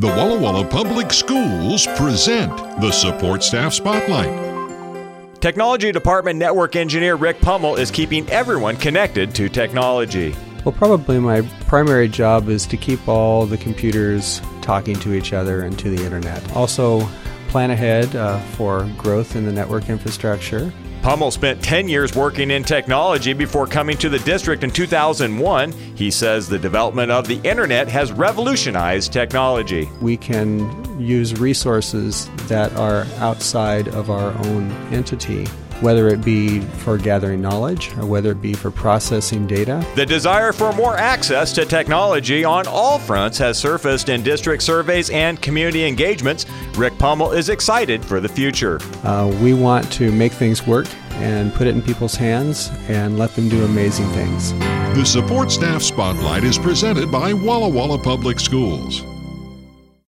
The Walla Walla Public Schools present the Support Staff Spotlight. Technology Department Network Engineer Rick Pummel is keeping everyone connected to technology. Well, probably my primary job is to keep all the computers talking to each other and to the internet. Also, plan ahead for growth in the network infrastructure. Pummel spent 10 years working in technology before coming to the district in 2001. He says the development of the internet has revolutionized technology. We can use resources that are outside of our own entity, whether it be for gathering knowledge or whether it be for processing data. The desire for more access to technology on all fronts has surfaced in district surveys and community engagements. Rick Pummel is excited for the future. We want to make things work and put it in people's hands and let them do amazing things. The Support Staff Spotlight is presented by Walla Walla Public Schools.